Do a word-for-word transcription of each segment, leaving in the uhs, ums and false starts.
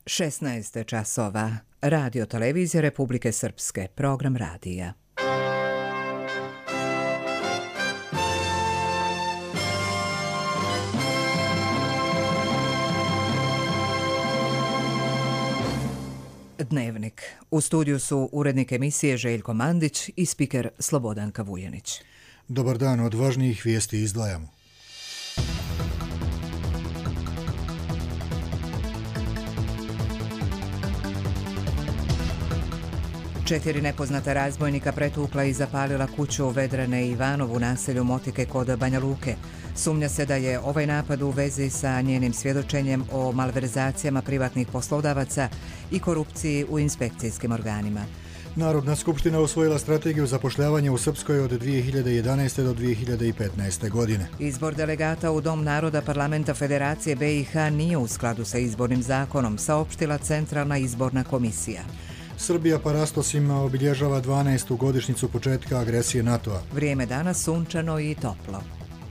šesnaest časova. Radio televizija Republike Srpske. Program radija. Dnevnik. U studiju su urednik emisije Željko Mandić i spiker Slobodanka Vujanić. Dobar dan, od važnijih vijesti izdvajamo. Četiri nepoznata razbojnika pretukla i zapalila kuću u Vedrane i Ivanovu naselju Motike kod Banja Luke. Sumnja se da je ovaj napad u vezi sa njenim svjedočenjem o malverzacijama privatnih poslodavaca i korupciji u inspekcijskim organima. Narodna skupština usvojila strategiju zapošljavanja u Srpskoj od dvije hiljade jedanaeste. do dvije hiljade petnaeste. godine. Izbor delegata u Dom naroda Parlamenta Federacije B i H nije u skladu sa izbornim zakonom, saopštila Centralna izborna komisija. Srbija parastosima obilježava dvanaestu godišnjicu početka agresije NATO-a. Vrijeme danas sunčano i toplo.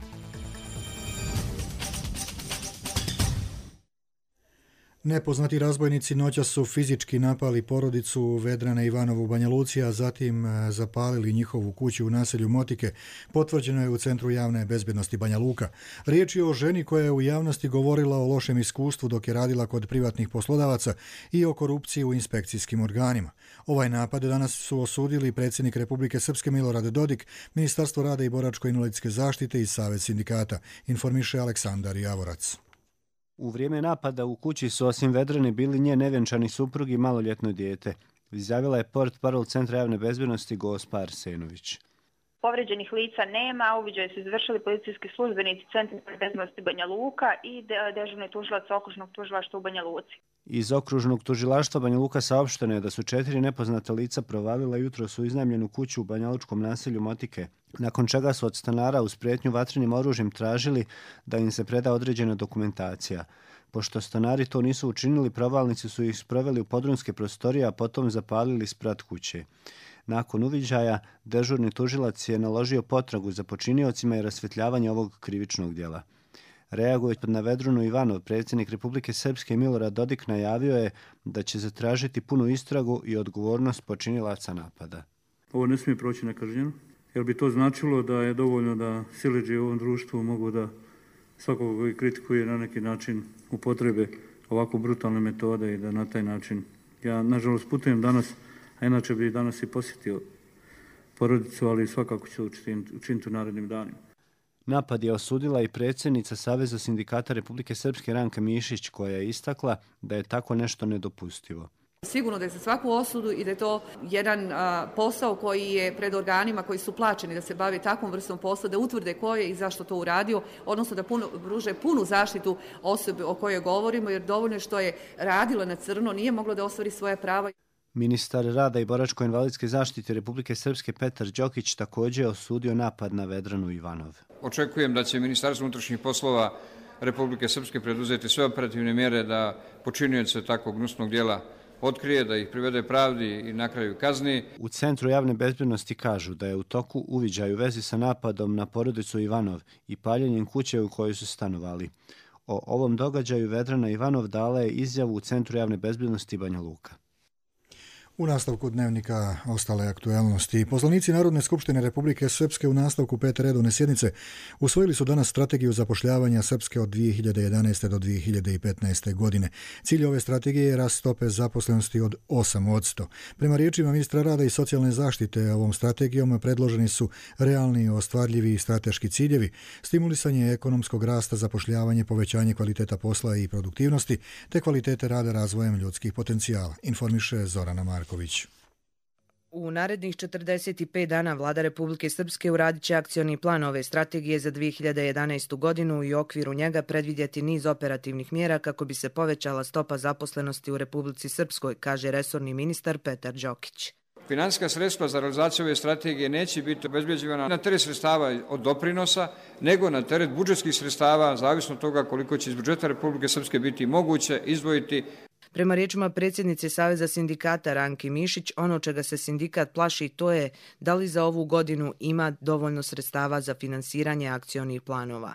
Nepoznati razbojnici noćas su fizički napali porodicu Vedrane Ivanovu u Banja Luci, a zatim zapalili njihovu kuću u naselju Motike. Potvrđeno je u Centru javne bezbjednosti Banja Luka. Riječ je o ženi koja je u javnosti govorila o lošem iskustvu dok je radila kod privatnih poslodavaca i o korupciji u inspekcijskim organima. Ovaj napad danas su osudili predsjednik Republike Srpske Milorad Dodik, Ministarstvo rada i boračko-invalidske zaštite i Savez sindikata, informiše Aleksandar Javorac. U vrijeme napada u kući su osim Vedrane bili nje nevjenčani suprug i maloljetno dijete, izjavila je portparol Centra javne bezbjednosti Gospa Arsenović. Povrijeđenih lica nema, uviđaj su izvršili policijski službenici Centra bezbjednosti Banja Luka i dežurni tužilac okružnog tužilaštva u Banja Luci. Iz okružnog tužilaštva Banja Luka saopšteno je da su četiri nepoznata lica provalila jutros u iznajmljenu kuću u banjalučkom naselju Motike, nakon čega su od stanara uz prijetnju vatrenim oružjem tražili da im se preda određena dokumentacija. Pošto stanari to nisu učinili, provalnici su ih sproveli u podrumske prostorije, a potom zapalili sprat kuće. Nakon uviđaja, dežurni tužilac je naložio potragu za počiniocima i rasvjetljavanje ovog krivičnog djela. Reagujući na Vedranu Ivanov, predsjednik Republike Srpske Milorad Dodik najavio je da će zatražiti punu istragu i odgovornost počinilaca napada. Ovo ne smije proći nekažnjeno, jer bi to značilo da je dovoljno da siledžije u ovom društvu mogu da svakog koji kritikuje na neki način upotrebe ovako brutalne metode i da na taj način. Ja, nažalost, putujem danas, a inače bi danas i posjetio porodicu, ali svakako ću učiniti u narednim danima. Napad je osudila i predsjednica Saveza sindikata Republike Srpske Ranka Mišić, koja je istakla da je tako nešto nedopustivo. Sigurno da je za svaku osudu i da je to jedan a, posao koji je pred organima koji su plaćeni da se bave takvom vrstom posla, da utvrde ko je i zašto to uradio, odnosno da puno, pruže punu zaštitu osobe o kojoj govorimo, jer dovoljno što je radila na crno, nije moglo da ostvari svoje prava. Ministar rada i boračko-invalidske zaštite Republike Srpske Petar Đokić također je osudio napad na Vedranu Ivanov. Očekujem da će Ministarstvo unutrašnjih poslova Republike Srpske preduzeti sve operativne mjere da počinioce takvog gnusnog djela otkrije, da ih privede pravdi i na kraju kazni. U Centru javne bezbjednosti kažu da je u toku uviđaj u vezi sa napadom na porodicu Ivanov i paljenjem kuće u kojoj su stanovali. O ovom događaju Vedrana Ivanov dala je izjavu u Centru javne bezbjednosti Banja Luka. U nastavku dnevnika ostale aktualnosti. Poslanici Narodne skupštine Republike Srpske u nastavku pete redovne sjednice usvojili su danas strategiju zapošljavanja Srpske od dvije hiljade jedanaeste. do dvije hiljade petnaeste. godine. Cilj ove strategije je rast stope zaposlenosti od osam posto. Prema riječima ministra rada i socijalne zaštite, ovom strategijom predloženi su realni, ostvarljivi i strateški ciljevi, stimulisanje ekonomskog rasta, zapošljavanje, povećanje kvaliteta posla i produktivnosti, te kvalitete rada razvojem ljudskih potencijala, informiše Zorana Marković. U narednih četrdeset pet dana Vlada Republike Srpske uradit će akcioni plan ove strategije za dvije hiljade jedanaestu. godinu i u okviru njega predvidjeti niz operativnih mjera kako bi se povećala stopa zaposlenosti u Republici Srpskoj, kaže resorni ministar Petar Đokić. Finansijska sredstva za realizaciju ove strategije neće biti obezbeđivana na teret sredstava od doprinosa, nego na teret budžetskih sredstava, zavisno od toga koliko će iz budžeta Republike Srpske biti moguće izdvojiti. Prema riječima predsjednice Saveza sindikata Ranke Mišić, ono čega se sindikat plaši to je da li za ovu godinu ima dovoljno sredstava za finansiranje akcionih planova.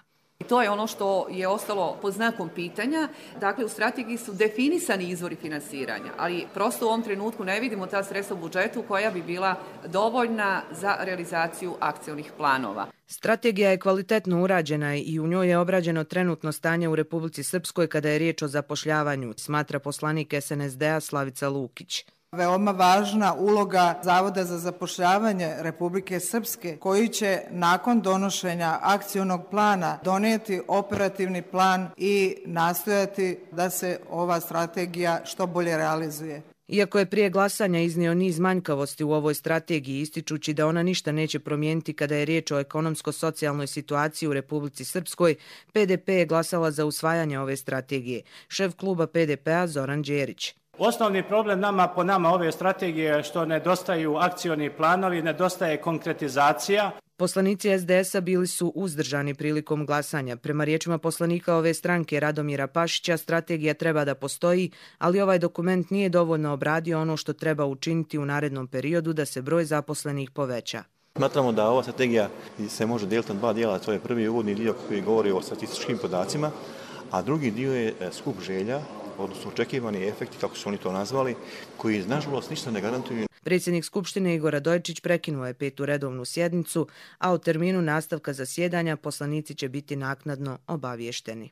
To je ono što je ostalo pod znakom pitanja. Dakle, u strategiji su definisani izvori finansiranja, ali prosto u ovom trenutku ne vidimo ta sredstva u budžetu koja bi bila dovoljna za realizaciju akcionih planova. Strategija je kvalitetno urađena i u njoj je obrađeno trenutno stanje u Republici Srpskoj kada je riječ o zapošljavanju, smatra poslanik S N S D-a Slavica Lukić. Veoma važna uloga Zavoda za zapošljavanje Republike Srpske, koji će nakon donošenja akcionog plana donijeti operativni plan i nastojati da se ova strategija što bolje realizuje. Iako je prije glasanja iznio niz manjkavosti u ovoj strategiji, ističući da ona ništa neće promijeniti kada je riječ o ekonomsko-socijalnoj situaciji u Republici Srpskoj, P D P je glasala za usvajanje ove strategije. Šef kluba P D P-a Zoran Đerić. Osnovni problem nama po nama ove strategije je što nedostaju akcioni planovi, nedostaje konkretizacija. Poslanici S D S-a bili su uzdržani prilikom glasanja. Prema riječima poslanika ove stranke Radomira Pašića, strategija treba da postoji, ali ovaj dokument nije dovoljno obradio ono što treba učiniti u narednom periodu da se broj zaposlenih poveća. Smatramo da ova strategija se može dijeliti na dva dijela. To je prvi uvodni dio koji govori o statističkim podacima, a drugi dio je skup želja, odnosno očekivani efekti, kako su oni to nazvali, koji nažalost ništa ne garantuju. Predsjednik Skupštine Igor Radojičić prekinuo je petu redovnu sjednicu, a o terminu nastavka zasjedanja poslanici će biti naknadno obavješteni.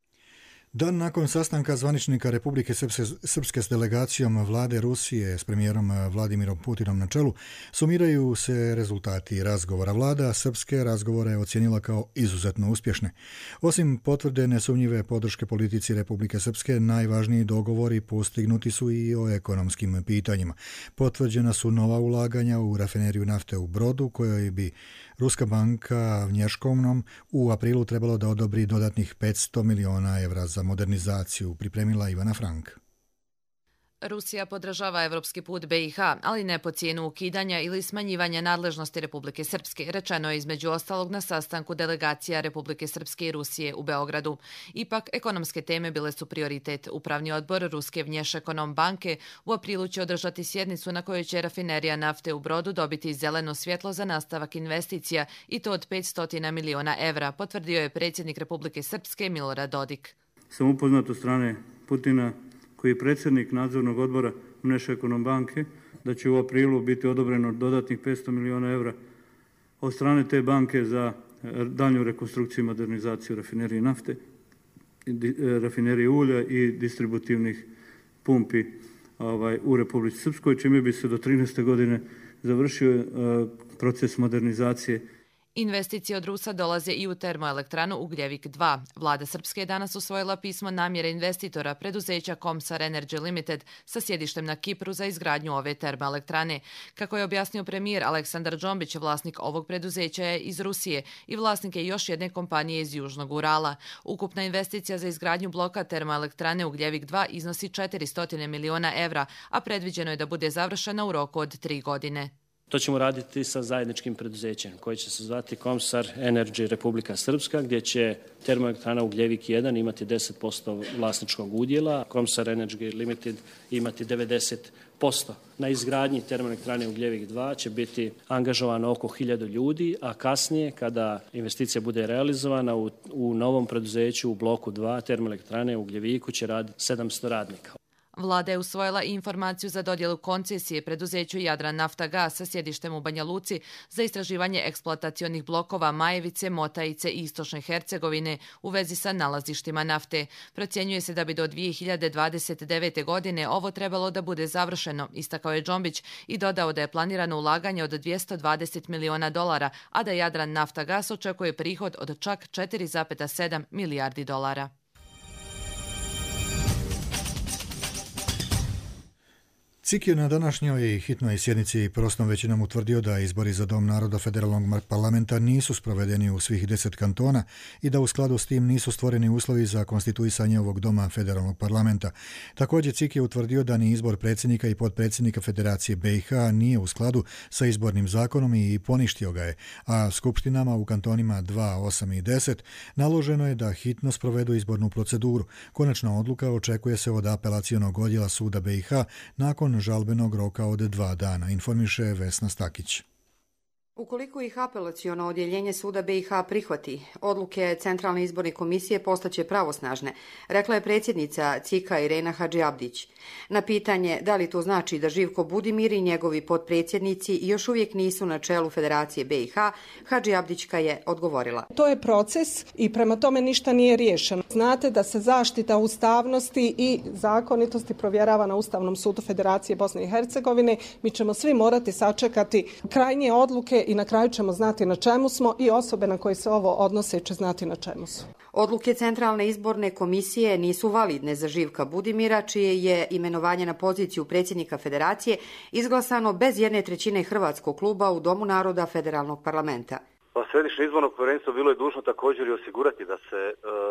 Dan nakon sastanka zvaničnika Republike Srpske s delegacijom vlade Rusije s premijerom Vladimirom Putinom na čelu, sumiraju se rezultati razgovora. Vlada Srpske razgovore je ocijenila kao izuzetno uspješne. Osim potvrde nesumnjive podrške politici Republike Srpske, najvažniji dogovori postignuti su i o ekonomskim pitanjima. Potvrđena su nova ulaganja u rafineriju nafte u Brodu, kojoj bi Ruska banka Vnješkovnom u aprilu trebalo da odobri dodatnih petsto miliona evra za modernizaciju, pripremila Ivana Frank. Rusija podržava evropski put B i H, ali ne po cijenu ukidanja ili smanjivanja nadležnosti Republike Srpske, rečeno je između ostalog na sastanku delegacija Republike Srpske i Rusije u Beogradu. Ipak, ekonomske teme bile su prioritet. Upravni odbor Ruske Vnješekonom banke u aprilu će održati sjednicu na kojoj će rafinerija nafte u Brodu dobiti zeleno svjetlo za nastavak investicija i to od petsto miliona evra, potvrdio je predsjednik Republike Srpske Milorad Dodik. Sam upoznat od strane Putina, koji je predsjednik nadzornog odbora Vnješekonom banke, da će u aprilu biti odobreno dodatnih petsto miliona evra od strane te banke za daljnju rekonstrukciju i modernizaciju rafinerije nafte, rafinerije ulja i distributivnih pumpi ovaj, u Republici Srpskoj, čime bi se do trinaeste godine završio uh, proces modernizacije. Investicije od Rusa dolaze i u termoelektranu Ugljevik dva. Vlada Srpske je danas usvojila pismo namjere investitora preduzeća Komsar Energy Limited sa sjedištem na Kipru za izgradnju ove termoelektrane. Kako je objasnio premijer Aleksandar Džombić, vlasnik ovog preduzeća je iz Rusije i vlasnik je još jedne kompanije iz Južnog Urala. Ukupna investicija za izgradnju bloka termoelektrane Ugljevik dva iznosi četiristo miliona evra, a predviđeno je da bude završena u roku od tri godine. To ćemo raditi sa zajedničkim preduzećem koji će se zvati Komsar Energy Republika Srpska, gdje će termoelektrana Ugljevik jedan imati deset posto vlasničkog udjela, Komsar Energy Limited imati devedeset posto. Na izgradnji termoelektrane Ugljevik dva će biti angažovano oko hiljadu ljudi, a kasnije kada investicija bude realizovana u, u novom preduzeću u bloku dva termoelektrane Ugljeviku će raditi sedamsto radnika. Vlada je usvojila i informaciju za dodjelu koncesije preduzeću Jadran Nafta Gas sa sjedištem u Banja Luci za istraživanje eksploatacionih blokova Majevice, Motajice i Istočne Hercegovine u vezi sa nalazištima nafte. Procjenjuje se da bi do dvije hiljade dvadeset devete. godine ovo trebalo da bude završeno, istakao je Džombić i dodao da je planirano ulaganje od dvjesto dvadeset miliona dolara, a da Jadran Nafta Gas očekuje prihod od čak četiri zarez sedam milijardi dolara. C I K je na današnjoj hitnoj sjednici prostom većinom utvrdio da izbori za Dom naroda federalnog parlamenta nisu sprovedeni u svih deset kantona i da u skladu s tim nisu stvoreni uslovi za konstituisanje ovog Doma federalnog parlamenta. Također C I K je utvrdio da ni izbor predsjednika i potpredsjednika Federacije B i H nije u skladu sa izbornim zakonom i poništio ga je, a skupštinama u kantonima dva, osam i deset naloženo je da hitno sprovedu izbornu proceduru. Konačna odluka očekuje se od apelacionog odjela suda B i H nakon žalbenog roka od dva dana, informiše Vesna Stakić. Ukoliko ih apelaciono odjeljenje suda B i H prihvati, odluke Centralne izborne komisije postaće pravosnažne, rekla je predsjednica C I K-a Irena Hadžiabdić. Na pitanje da li to znači da Živko Budimir i njegovi potpredsjednici još uvijek nisu na čelu Federacije B i H, Hadžiabdićka je odgovorila. To je proces i prema tome ništa nije riješeno. Znate da se zaštita ustavnosti i zakonitosti provjerava na Ustavnom sudu Federacije Bosne i Hercegovine. Mi ćemo svi morati sačekati krajnje odluke i na kraju ćemo znati na čemu smo i osobe na koje se ovo odnose će znati na čemu su. Odluke Centralne izborne komisije nisu validne za Živka Budimira, čije je imenovanje na poziciju predsjednika Federacije izglasano bez jedne trećine hrvatskog kluba u Domu naroda Federalnog parlamenta. Pa Središnje izborno povjerenstvo bilo je dužno također i osigurati da se e,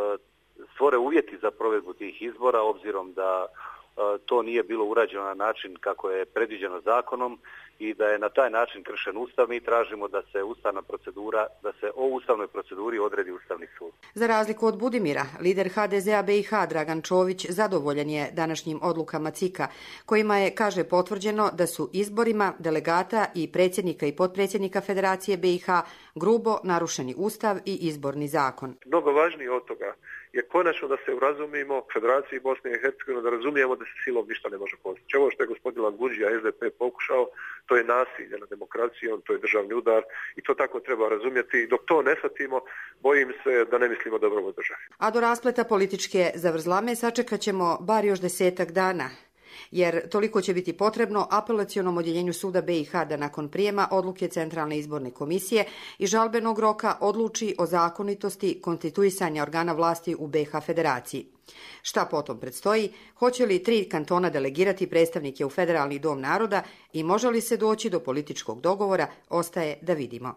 stvore uvjeti za provedbu tih izbora, obzirom da to nije bilo urađeno na način kako je predviđeno zakonom i da je na taj način kršen Ustav. Mi tražimo da se ustavna procedura, da se o ustavnoj proceduri odredi Ustavni sud. Za razliku od Budimira, lider H D Z-a B i H Dragan Čović zadovoljan je današnjim odlukama C I K-a, kojima je, kaže, potvrđeno da su izborima delegata i predsjednika i potpredsjednika Federacije B i H grubo narušeni Ustav i izborni zakon. Mnogo važnije od toga je konačno da se urazumimo Federaciji Bosne i Hercegovine, da razumijemo da se silom ništa ne može postići. Ovo što je gospodin Langudžija S D P pokušao, to je nasilje nad demokracijom, to je državni udar i to tako treba razumjeti. I dok to ne shvatimo, bojim se da ne mislimo dobro o državi. A do raspleta političke zavrzlame sačekat ćemo bar još desetak dana, jer toliko će biti potrebno apelacionom odjeljenju suda B i H da nakon prijema odluke Centralne izborne komisije i žalbenog roka odluči o zakonitosti konstituisanja organa vlasti u B H Federaciji. Šta potom predstoji? Hoće li tri kantona delegirati predstavnike u Federalni dom naroda i može li se doći do političkog dogovora, ostaje da vidimo.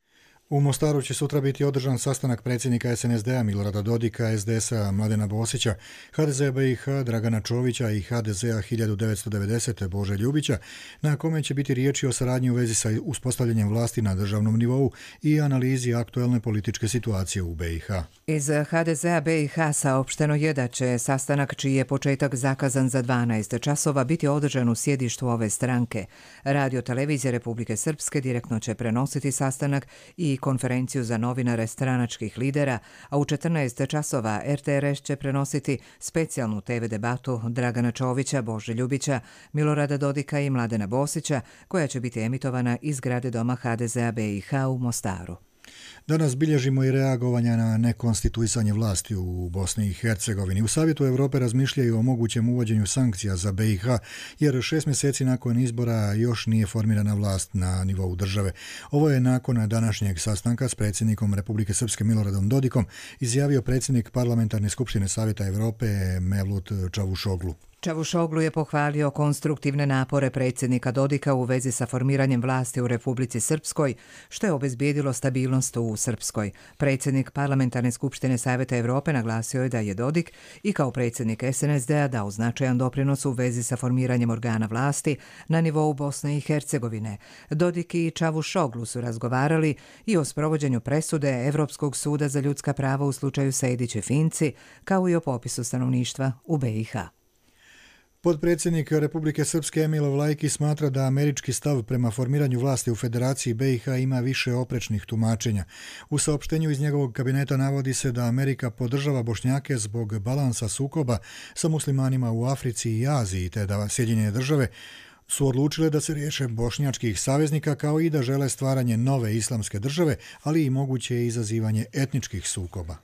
U Mostaru će sutra biti održan sastanak predsjednika S N S D-a Milorada Dodika, S D S-a Mladena Bosića, H D Z-a B i H Dragana Čovića i H D Z-a hiljadu devetsto devedesete Bože Ljubića, na kome će biti riječi o saradnji u vezi sa uspostavljanjem vlasti na državnom nivou i analizi aktuelne političke situacije u B i H. Iz H D Z-a B i H saopšteno je da će sastanak, čiji je početak zakazan za dvanaest časova, biti održan u sjedištu ove stranke. Radio televizija Republike Srpske direktno će prenositi sastanak i konferenciju za novinare stranačkih lidera, a u četrnaest časova R T R S će prenositi specijalnu T V debatu Dragana Čovića, Bože Ljubića, Milorada Dodika i Mladena Bosića, koja će biti emitovana iz zgrade doma H D Z-a B i H u Mostaru. Danas bilježimo i reagovanja na nekonstituisanje vlasti u Bosni i Hercegovini. U Savjetu Europe razmišljaju o mogućem uvođenju sankcija za B i H, jer šest mjeseci nakon izbora još nije formirana vlast na nivou države. Ovo je nakon današnjeg sastanka s predsjednikom Republike Srpske Miloradom Dodikom izjavio predsjednik Parlamentarne skupštine Savjeta Europe Mevlut Čavušoglu. Čavušoglu je pohvalio konstruktivne napore predsjednika Dodika u vezi sa formiranjem vlasti u Republici Srpskoj, što je obezbijedilo stabilnost u Srpskoj. Predsjednik Parlamentarne skupštine Savjeta Europe naglasio je da je Dodik i kao predsjednik S N S D-a dao značajan doprinos u vezi sa formiranjem organa vlasti na nivou Bosne i Hercegovine. Dodik i Čavušoglu su razgovarali i o sprovođenju presude Evropskog suda za ljudska prava u slučaju Sejdić i Finci, kao i o popisu stanovništva u B i H. Potpredsjednik Republike Srpske Emil Vlajki smatra da američki stav prema formiranju vlasti u Federaciji B i H ima više oprečnih tumačenja. U saopštenju iz njegovog kabineta navodi se da Amerika podržava Bošnjake zbog balansa sukoba sa muslimanima u Africi i Aziji, te da Sjedinjene države su odlučile da se riješe bošnjačkih saveznika, kao i da žele stvaranje nove islamske države, ali i moguće izazivanje etničkih sukoba.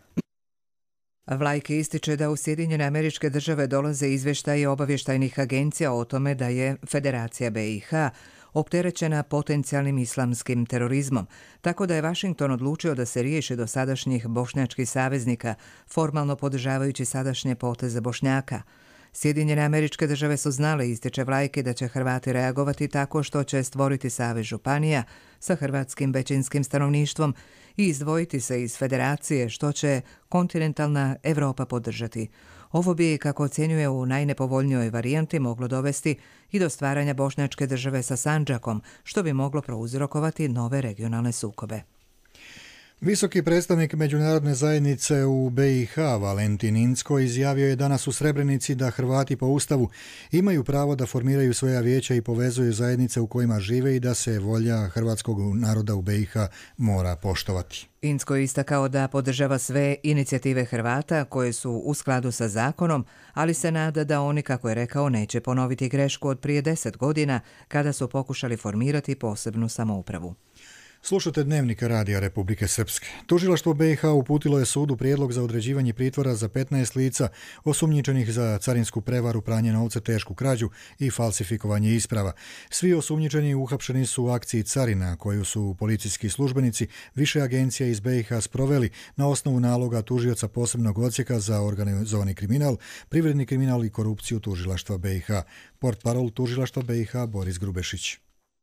Vlajki ističe da u Sjedinjene Američke Države dolaze izvještaje obavještajnih agencija o tome da je Federacija B i H opterećena potencijalnim islamskim terorizmom, tako da je Washington odlučio da se riješi dosadašnjih bošnjačkih saveznika, formalno podržavajući sadašnje poteze Bošnjaka. Sjedinjene Američke Države su znale, ističe Vlajki, da će Hrvati reagovati tako što će stvoriti savez županija sa hrvatskim većinskim stanovništvom i izdvojiti se iz federacije, što će kontinentalna Evropa podržati. Ovo bi, kako ocjenjuje, u najnepovoljnijoj varijanti moglo dovesti i do stvaranja bošnjačke države sa Sandžakom, što bi moglo prouzrokovati nove regionalne sukobe. Visoki predstavnik međunarodne zajednice u B i H Valentin Incko izjavio je danas u Srebrenici da Hrvati po Ustavu imaju pravo da formiraju svoja vijeća i povezuju zajednice u kojima žive i da se volja hrvatskog naroda u B i H mora poštovati. Incko je istakao da podržava sve inicijative Hrvata koje su u skladu sa zakonom, ali se nada da oni, kako je rekao, neće ponoviti grešku od prije deset godina kada su pokušali formirati posebnu samoupravu. Slušate Dnevnika Radija Republike Srpske. Tužilaštvo B i H uputilo je sudu prijedlog za određivanje pritvora za petnaest lica osumnjičenih za carinsku prevaru, pranje novca, tešku krađu i falsifikovanje isprava. Svi osumnjičeni uhapšeni su u akciji Carina, koju su policijski službenici više agencija iz B i H sproveli na osnovu naloga tužioca posebnog odsjeka za organizovani kriminal, privredni kriminal i korupciju tužilaštva B i H. Portparol tužilaštva B i H Boris Grubešić.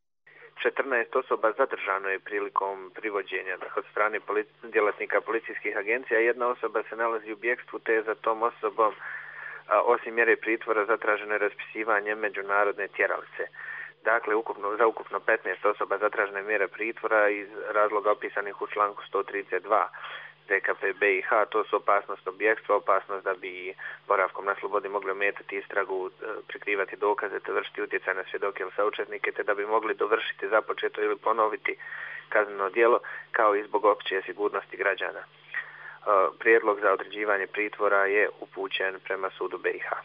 četrnaest osoba zadržano je prilikom privođenja od strane polic... djelatnika policijskih agencija. Jedna osoba se nalazi u bjegstvu, te je za tom osobom, a, osim mjere pritvora, zatraženo je raspisivanje međunarodne tjeralice. Dakle, ukupno, za ukupno petnaest osoba zatražena je mjera pritvora iz razloga opisanih u članku sto trideset dva Z K P B i H. To su opasnost od bjegstva, opasnost da bi boravkom na slobodi mogli ometati istragu, prikrivati dokaze, te vršiti utjecaj na svjedoke ili saučesnike, te da bi mogli dovršiti započeto ili ponoviti kazneno djelo, kao i zbog opće sigurnosti građana. Prijedlog za određivanje pritvora je upućen prema sudu B i H.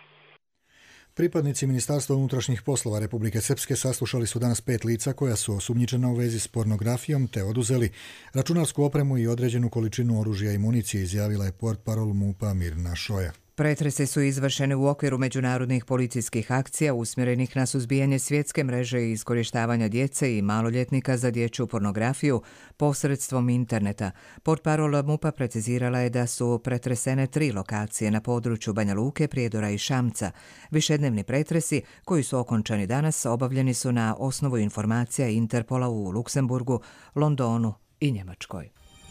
Pripadnici Ministarstva unutrašnjih poslova Republike Srpske saslušali su danas pet lica koja su osumnjičena u vezi s pornografijom te oduzeli računarsku opremu i određenu količinu oružja i municije, izjavila je portparol MUP-a Mirna Šoja. Pretresi su izvršeni u okviru međunarodnih policijskih akcija usmjerenih na suzbijanje svjetske mreže i iskorištavanja djece i maloljetnika za dječju pornografiju posredstvom interneta. Portparol MUP-a precizirala je da su pretresene tri lokacije na području Banja Luke, Prijedora i Šamca. Višednevni pretresi, koji su okončani danas, obavljeni su na osnovu informacija Interpola u Luksemburgu, Londonu i Njemačkoj.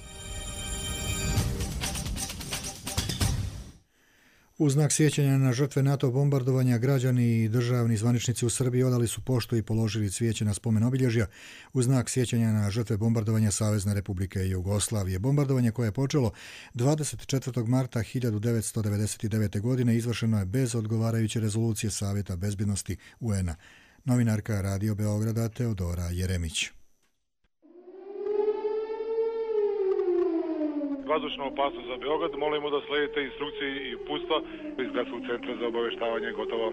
U znak sjećanja na žrtve NATO bombardovanja građani i državni zvaničnici u Srbiji odali su poštu i položili cvijeće na spomen obilježja u znak sjećanja na žrtve bombardovanja Savezne Republike Jugoslavije. Bombardovanje koje je počelo dvadeset četvrtog marta hiljadu devetsto devedeset devete. godine izvršeno je bez odgovarajuće rezolucije Savjeta bezbjednosti U N-a. Novinarka Radio Beograda Teodora Jeremić. Vazdušna opasnost za Beograd, molimo da sledite instrukcije i uputstva iz Gradskog centra za obaveštavanje. Gotovo.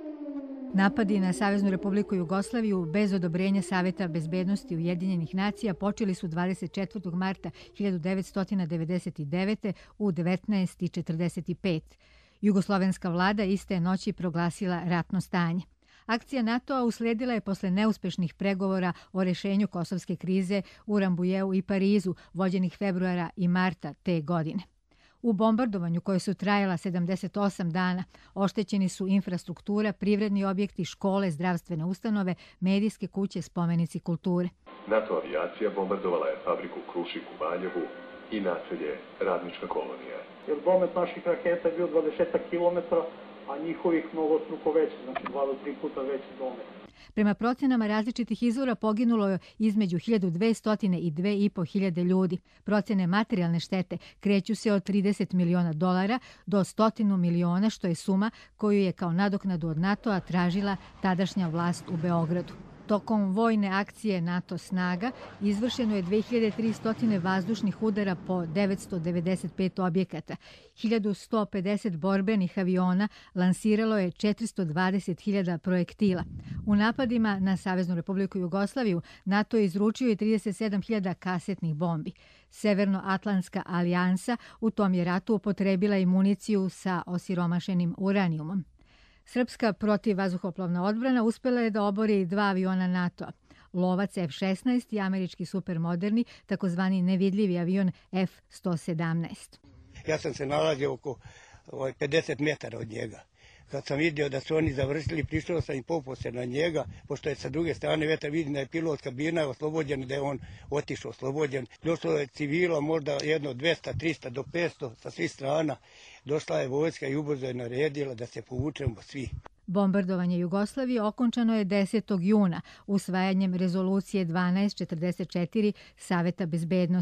Napadi na Saveznu Republiku Jugoslaviju bez odobrenja Savjeta bezbednosti Ujedinjenih nacija počeli su dvadeset četvrtog marta hiljadu devetsto devedeset devete. u devetnaest i četrdeset pet. Jugoslovenska vlada iste noći proglasila ratno stanje. Akcija NATO-a uslijedila je posle neuspešnih pregovora o rješenju kosovske krize u Rambujeu i Parizu, vođenih februara i marta te godine. U bombardovanju koje su trajala sedamdeset osam dana, oštećeni su infrastruktura, privredni objekti, škole, zdravstvene ustanove, medijske kuće, spomenici kulture. NATO avijacija bombardovala je fabriku Krušik u Valjevu i naselje Radnička kolonija. Jer domet naših raketa je bio dvadeset kilometara, a njihovih mnogostruko veći, znači dva do tri puta veći domet. Prema procjenama različitih izvora poginulo je između hiljadu dvesta i dve i po hiljade ljudi. Procjene materijalne štete kreću se od trideset miliona dolara do stotinu miliona, što je suma koju je kao nadoknadu od NATO-a tražila tadašnja vlast u Beogradu. Tokom vojne akcije NATO snaga izvršeno je dve hiljade tristo vazdušnih udara po devetsto devedeset pet objekata. hiljadu sto pedeset borbenih aviona lansiralo je četiristo dvadeset hiljada projektila. U napadima na Saveznu Republiku Jugoslaviju NATO je izručio i trideset sedam hiljada kasetnih bombi. Severnoatlantska alijansa u tom je ratu upotrebila i municiju sa osiromašenim uranijumom. Srpska protivvazduhoplovna odbrana uspjela je da obori dva aviona NATO-a. Lovac F šesnaest i američki supermoderni, takozvani nevidljivi avion F sto sedamnaest. Ja sam se nalazio oko pedeset metara od njega. Kad sam vidio da su oni završili, prišao sam i popao se na njega, pošto je sa druge strane vetar vidim da je pilot kabina oslobođen, da je on otišao oslobođen. Došlo je civila, možda jedno dvesta, trista do petsto sa svih strana. Došla je vojska i ubrzo je naredila da se povučemo svi. Bombardovanje Jugoslavije okončano je desetog juna usvajanjem rezolucije dvanaest četrdeset četiri Savjeta bezbednosti.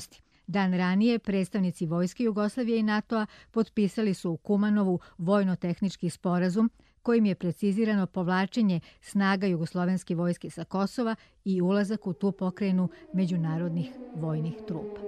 Dan ranije predstavnici vojske Jugoslavije i NATO-a potpisali su u Kumanovu vojno-tehnički sporazum kojim je precizirano povlačenje snaga jugoslovenske vojske sa Kosova i ulazak u tu pokrajinu međunarodnih vojnih trupa.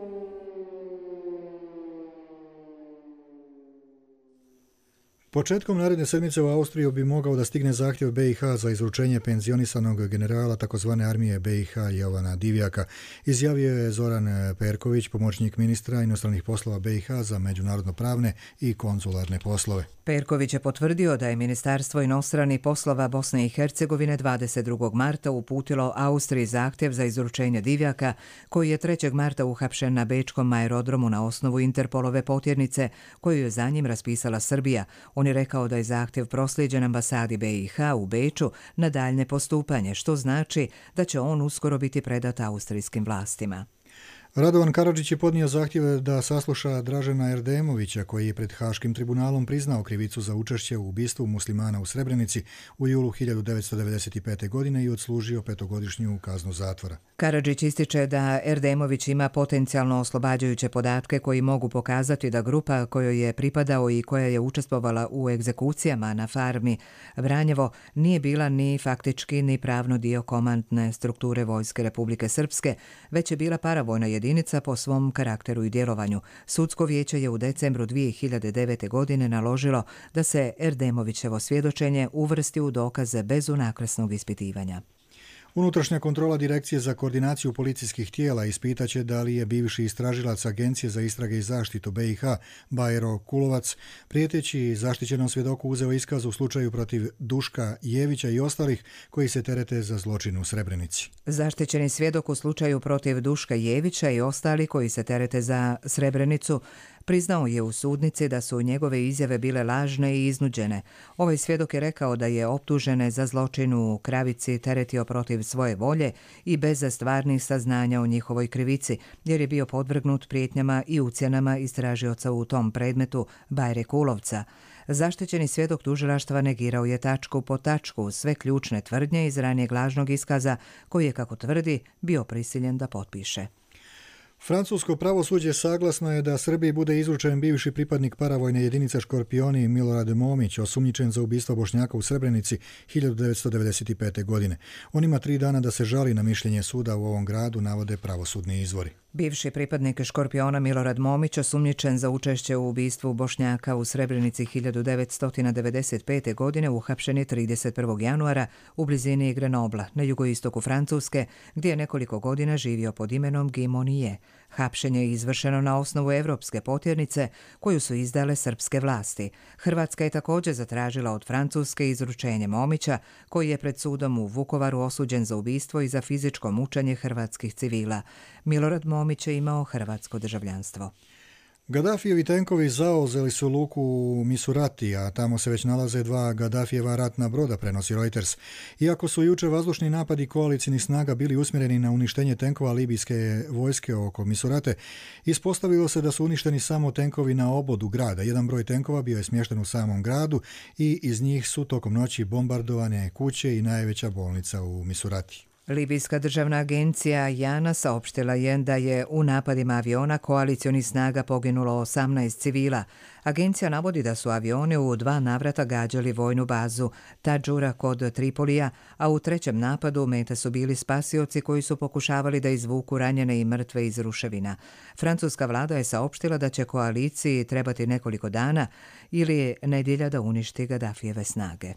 Početkom naredne sedmice u Austriju bi mogao da stigne zahtjev B i H za izručenje penzionisanog generala takozvane armije B i H Jovana Divjaka, izjavio je Zoran Perković, pomoćnik ministra inostranih poslova B i H za međunarodno pravne i konzularne poslove. Perković je potvrdio da je Ministarstvo inostranih poslova Bosne i Hercegovine dvadeset drugog marta uputilo Austriji zahtjev za izručenje Divjaka, koji je trećeg marta uhapšen na bečkom aerodromu na osnovu Interpolove potjernice koju je za njim raspisala Srbija. On je rekao da je zahtjev proslijeđen ambasadi B i H u Beču na daljne postupanje, što znači da će on uskoro biti predat austrijskim vlastima. Radovan Karadžić je podnio zahtjeve da sasluša Dražena Erdemovića, koji je pred Haškim tribunalom priznao krivicu za učešće u ubistvu muslimana u Srebrenici u julu hiljadu devetsto devedeset pete. godine i odslužio petogodišnju kaznu zatvora. Karadžić ističe da Erdemović ima potencijalno oslobađajuće podatke koji mogu pokazati da grupa kojoj je pripadao i koja je učestvovala u egzekucijama na farmi Vranjevo nije bila ni faktički ni pravno dio komandne strukture Vojske Republike Srpske, već je bila paravojna jedinica po svom karakteru i djelovanju. Sudsko vijeće je u decembru dvije hiljade devete. godine naložilo da se Erdemovićevo svjedočenje uvrsti u dokaze bez unakrsnog ispitivanja. Unutrašnja kontrola Direkcije za koordinaciju policijskih tijela ispitaće da li je bivši istražilac Agencije za istrage i zaštitu B i H Bajro Kulovac prijeteći zaštićenom svjedoku uzeo iskaz u slučaju protiv Duška Jevića i ostalih koji se terete za zločin u Srebrenici. Zaštićeni svjedok u slučaju protiv Duška Jevića i ostali koji se terete za Srebrenicu priznao je u sudnici da su njegove izjave bile lažne i iznuđene. Ovaj svjedok je rekao da je optužene za zločin u Kravici teretio protiv svoje volje i bez stvarnih saznanja o njihovoj krivici, jer je bio podvrgnut prijetnjama i ucjenama istražioca u tom predmetu Bajre Kulovca. Zaštićeni svjedok tužilaštva negirao je tačku po tačku sve ključne tvrdnje iz ranijeg lažnog iskaza koji je, kako tvrdi, bio prisiljen da potpiše. Francusko pravosuđe saglasno je da Srbiji bude izručen bivši pripadnik paravojne jedinice Škorpioni Milorad Momić, osumnjičen za ubistvo Bošnjaka u Srebrenici hiljadu devetsto devedeset pete. godine. On ima tri dana da se žali na mišljenje suda u ovom gradu, navode pravosudni izvori. Bivši pripadnik Škorpiona Milorad Momić, osumnjičen za učešće u ubistvu Bošnjaka u Srebrenici hiljadu devetsto devedeset pete. godine, uhapšen je trideset prvog januara u blizini Grenobla na jugoistoku Francuske, gdje je nekoliko godina živio pod imenom Guy Monnier. Hapšenje je izvršeno na osnovu evropske potjernice koju su izdale srpske vlasti. Hrvatska je također zatražila od Francuske izručenje Momića, koji je pred sudom u Vukovaru osuđen za ubistvo i za fizičko mučenje hrvatskih civila. Milorad Momić je imao hrvatsko državljanstvo. Gaddafijevi tenkovi zauzeli su luku u Misurati, a tamo se već nalaze dva Gaddafijeva ratna broda, prenosi Reuters. Iako su juče vazdušni napadi koalicijnih snaga bili usmjereni na uništenje tenkova libijske vojske oko Misurate, ispostavilo se da su uništeni samo tenkovi na obodu grada. Jedan broj tenkova bio je smješten u samom gradu i iz njih su tokom noći bombardovane kuće i najveća bolnica u Misurati. Libijska državna agencija Jana saopštila je da je u napadima aviona koalicionih snaga poginulo osamnaest civila. Agencija navodi da su avioni u dva navrata gađali vojnu bazu Tadžura kod Tripolija, a u trećem napadu meta su bili spasioci koji su pokušavali da izvuku ranjene i mrtve iz ruševina. Francuska vlada je saopštila da će koaliciji trebati nekoliko dana ili nedjelja da uništi Gaddafijeve snage.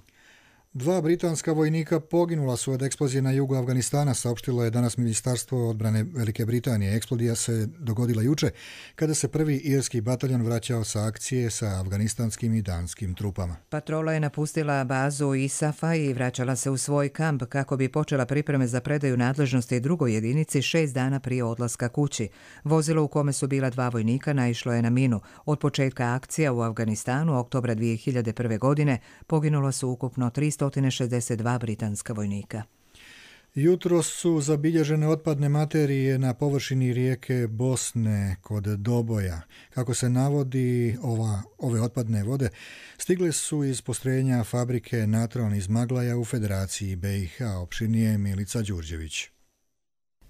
Dva britanska vojnika poginula su od eksplozije na jugu Afganistana, saopštilo je danas Ministarstvo odbrane Velike Britanije. Eksplozija se dogodila juče kada se prvi irski bataljon vraćao sa akcije sa afganistanskim i danskim trupama. Patrola je napustila bazu ISAF-a i vraćala se u svoj kamp kako bi počela pripreme za predaju nadležnosti drugoj jedinici šest dana prije odlaska kući. Vozilo u kome su bila dva vojnika naišlo je na minu. Od početka akcija u Afganistanu, oktobra dvije hiljade prve. godine, poginulo su ukupno tristo šezdeset dva britanska vojnika. Jutro su zabilježene otpadne materije na površini rijeke Bosne kod Doboja. Kako se navodi, ova, ove otpadne vode stigle su iz postrojenja fabrike Natron iz Maglaja u Federaciji B i H, opširnije Milica Đurđević.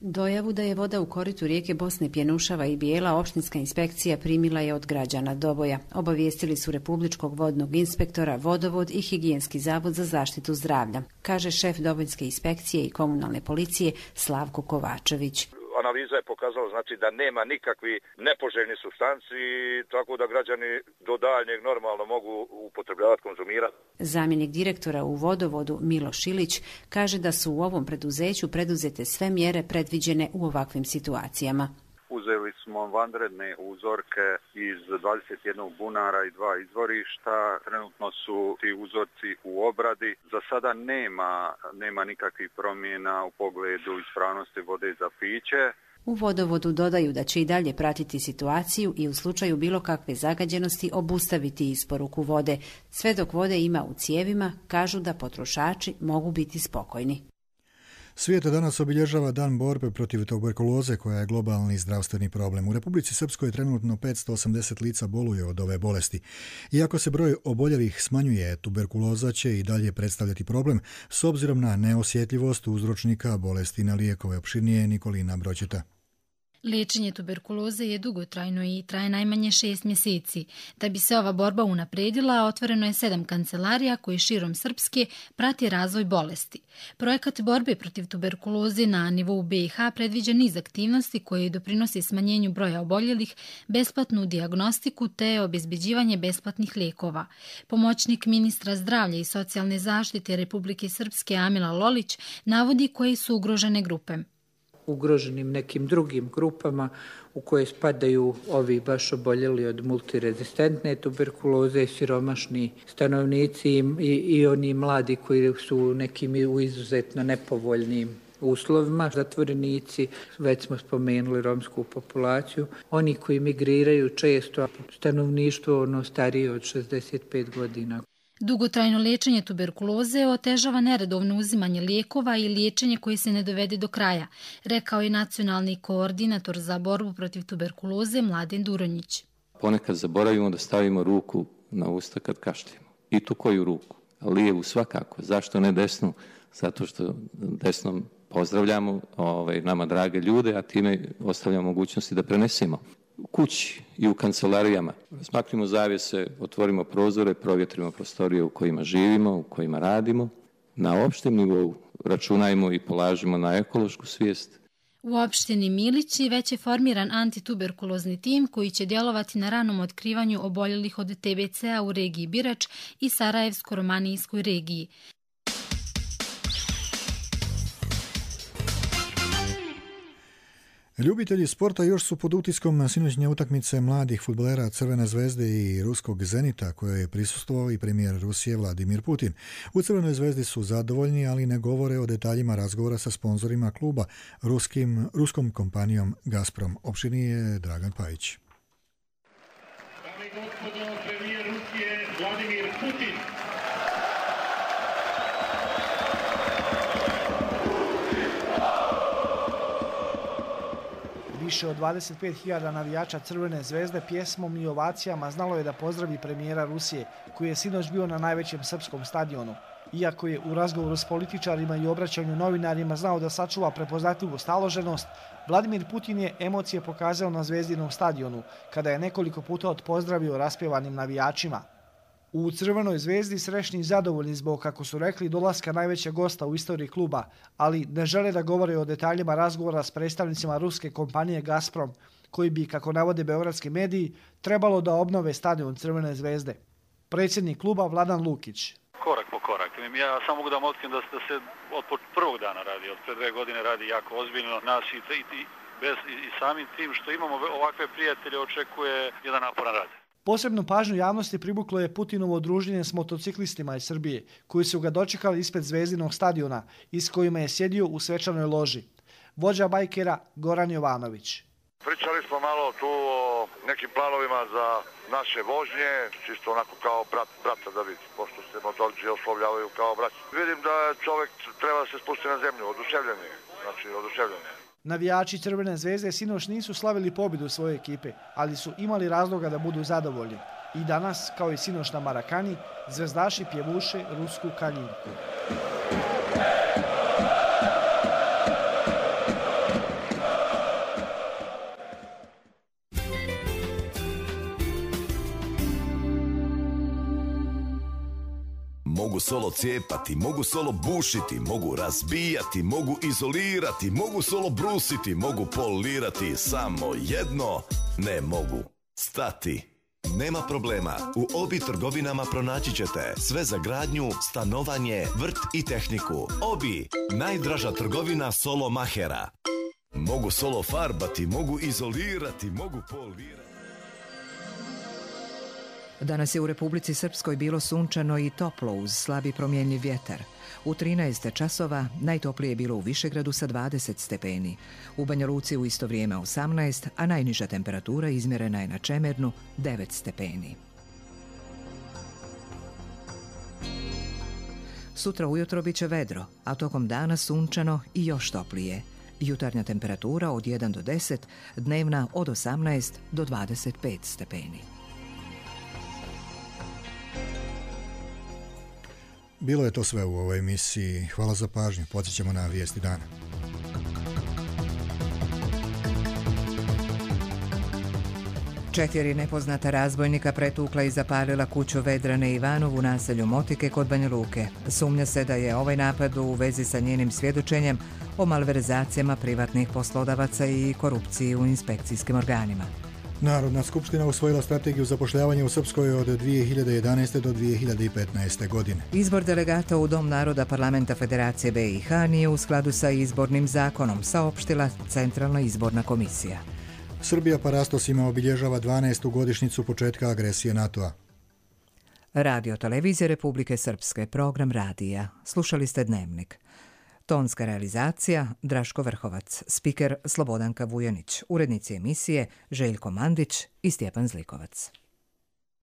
Dojavu da je voda u koritu rijeke Bosne Pjenušava i Bijela opštinska inspekcija primila je od građana Doboja. Obavijestili su republičkog vodnog inspektora, vodovod i higijenski zavod za zaštitu zdravlja, kaže šef Dobojske inspekcije i komunalne policije Slavko Kovačević. Analiza je pokazala znači da nema nikakvi nepoželjni supstanci, tako da građani do daljnjeg normalno mogu upotrebljavati, konzumirati. Zamjenik direktora u vodovodu Milo Šilić kaže da su u ovom preduzeću preduzete sve mjere predviđene u ovakvim situacijama. Uzeli smo vanredne uzorke iz dvadeset jednog bunara i dva izvorišta. Trenutno su ti uzorci u obradi. Za sada nema, nema nikakvih promjena u pogledu ispravnosti vode za piće. U vodovodu dodaju da će i dalje pratiti situaciju i u slučaju bilo kakve zagađenosti obustaviti isporuku vode. Sve dok vode ima u cijevima, kažu da potrošači mogu biti spokojni. Svijet danas obilježava dan borbe protiv tuberkuloze koja je globalni zdravstveni problem. U Republici Srpskoj trenutno petsto osamdeset lica boluje od ove bolesti. Iako se broj oboljelih smanjuje, tuberkuloza će i dalje predstavljati problem s obzirom na neosjetljivost uzročnika bolesti na lijekove. Opširnije Nikolina Broćeta. Liječenje tuberkuloze je dugotrajno i traje najmanje šest mjeseci. Da bi se ova borba unapredila, otvoreno je sedam kancelarija koji širom Srpske prati razvoj bolesti. Projekat borbe protiv tuberkuloze na nivou B i H predviđa niz aktivnosti koje doprinosi smanjenju broja oboljelih, besplatnu dijagnostiku te obezbeđivanje besplatnih lijekova. Pomoćnik ministra zdravlja i socijalne zaštite Republike Srpske Amila Lolić navodi koje su ugrožene grupe. Ugroženim nekim drugim grupama u koje spadaju ovi baš oboljeli od multirezistentne tuberkuloze, siromašni stanovnici i, i oni mladi koji su nekim u izuzetno nepovoljnim uslovima, zatvorenici, već smo spomenuli romsku populaciju, oni koji migriraju često, stanovništvo ono starije od šezdeset pet godina. Dugotrajno liječenje tuberkuloze otežava neredovno uzimanje lijekova i liječenje koje se ne dovede do kraja, rekao je nacionalni koordinator za borbu protiv tuberkuloze Mladen Duronjić. Ponekad zaboravimo da stavimo ruku na usta kad kašljemo. I tu koju ruku? Lijevu svakako. Zašto ne desnu? Zato što desnom pozdravljamo ovaj, nama drage ljude, a time ostavljamo mogućnosti da prenesemo. U kući i u kancelarijama smaknimo zavjese, otvorimo prozore, provjetrimo prostorije u kojima živimo, u kojima radimo. Na opštem nivou računajmo i polažimo na ekološku svijest. U opštini Milići već je formiran antituberkulozni tim koji će djelovati na ranom otkrivanju oboljelih od T B C-a u regiji Birač i Sarajevsko-Romanijskoj regiji. Ljubitelji sporta još su pod utiskom sinoćnje utakmice mladih fudbalera Crvene zvezde i ruskog Zenita koje je prisustvovao i premijer Rusije Vladimir Putin. U Crvenoj zvezdi su zadovoljni, ali ne govore o detaljima razgovora sa sponzorima kluba, ruskim, ruskom kompanijom Gazprom. Opširnije Dragan Pajić. Dame i gospodo, premijer Rusije Vladimir Putin. Više od dvadeset pet hiljada navijača Crvene zvezde pjesmom i ovacijama znalo je da pozdravi premijera Rusije, koji je sinoć bio na najvećem srpskom stadionu. Iako je u razgovoru s političarima i obraćanju novinarima znao da sačuva prepoznatljivu staloženost, Vladimir Putin je emocije pokazao na Zvezdinom stadionu, kada je nekoliko puta odpozdravio raspjevanim navijačima. U Crvenoj zvezdi srećni i zadovoljni zbog, kako su rekli, dolaska najvećeg gosta u istoriji kluba, ali ne žele da govore o detaljima razgovora s predstavnicima ruske kompanije Gazprom, koji bi, kako navode beogradski mediji, trebalo da obnove stadion Crvene zvezde. Predsjednik kluba Vladan Lukić. Korak po korak. Ja samo mogu da vam otkrijem da se od prvog dana radi, od pre dve godine radi jako ozbiljno. Nas i, i, bez, i samim tim što imamo ovakve prijatelje očekuje jedan naporan rad. Posebnu pažnju javnosti privuklo je Putinovo druženje s motociklistima iz Srbije, koji su ga dočekali ispred Zvezdinog stadiona i s kojima je sjedio u svečanoj loži. Vođa bajkera Goran Jovanović. Pričali smo malo tu o nekim planovima za naše vožnje, čisto onako kao brat, brata da vidi, pošto se motorci oslovljavaju kao braći. Vidim da čovjek treba se spustiti na zemlju, oduševljen je, znači oduševljen je. Navijači Crvene zvezde sinoć nisu slavili pobjedu svoje ekipe, ali su imali razloga da budu zadovoljni. I danas, kao i sinoć na Marakani, zvezdaši pjevuše rusku kaljinku. Mogu solo cijepati, mogu solo bušiti, mogu razbijati, mogu izolirati, mogu solo brusiti, mogu polirati, samo jedno ne mogu stati. Nema problema, u Obi trgovinama pronaći ćete sve za gradnju, stanovanje, vrt i tehniku. Obi, najdraža trgovina solo mahera. Mogu solo farbati, mogu izolirati, mogu polirati. Danas je u Republici Srpskoj bilo sunčano i toplo uz slabi promjenjiv vjetar. U trinaest časova najtoplije je bilo u Višegradu sa dvadeset stepeni. U Banja Luci u isto vrijeme osamnaest, a najniža temperatura izmjerena je na Čemernu devet stepeni. Sutra ujutro bit će vedro, a tokom dana sunčano i još toplije. Jutarnja temperatura od jedan do deset, dnevna od osamnaest do dvadeset pet stepeni. Bilo je to sve u ovoj emisiji. Hvala za pažnju. Podsjećamo na vijesti dana. Četiri nepoznata razbojnika pretukla i zapalila kuću Vedrane Ivanov u naselju Motike kod Banja Luke. Sumnja se da je ovaj napad u vezi sa njenim svjedočenjem o malverzacijama privatnih poslodavaca i korupciji u inspekcijskim organima. Narodna skupština usvojila strategiju zapošljavanja u Srpskoj od dvije hiljade jedanaeste do dvije hiljade petnaeste. godine. Izbor delegata u Dom naroda Parlamenta Federacije B i H nije u skladu sa izbornim zakonom, saopštila Centralna izborna komisija. Srbija parastosima obilježava dvanaestu godišnjicu početka agresije NATO-a. Radio televizije Republike Srpske, program radija. Slušali ste Dnevnik. Tonska realizacija Draško Vrhovac, spiker Slobodanka Vujanić, urednici emisije Željko Mandić i Stjepan Zlikovac.